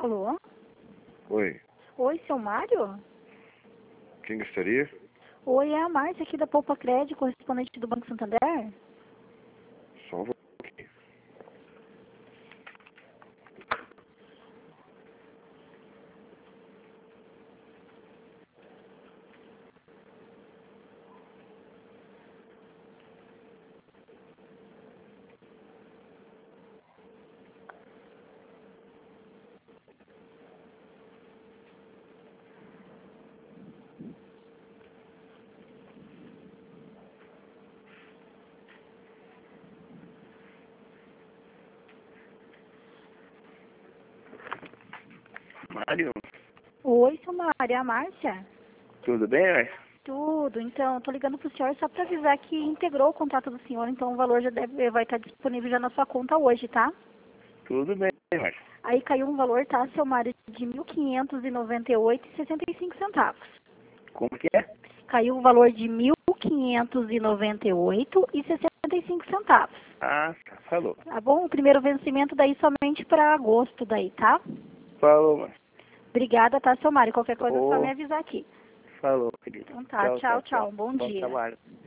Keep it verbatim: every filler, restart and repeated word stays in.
Alô? Oi, Oi, seu Mário? quem gostaria? Oi, é a Márcia aqui da Poupa Crédito, correspondente do Banco Santander. Só um pouquinho. Mário, Oi, seu Mário, é a Márcia? tudo bem, ué? Tudo, então, tô ligando pro senhor só para avisar que integrou o contrato do senhor, então o valor já deve, vai estar disponível já na sua conta hoje, tá? Tudo bem, ué. Aí caiu um valor, tá, seu Mário, de mil quinhentos e noventa e oito reais e sessenta e cinco centavos. Como que é? Caiu um valor de mil quinhentos e noventa e oito reais e sessenta e cinco centavos. Ah, tá, falou. Tá bom? O primeiro vencimento daí somente para agosto daí, tá? Falou, mãe. Obrigada, tá, seu Mário? Qualquer coisa é só Ô, me avisar aqui. falou, querido. Então tá, Tchau, tchau, tchau, tchau. tchau. Bom Bom dia. trabalho.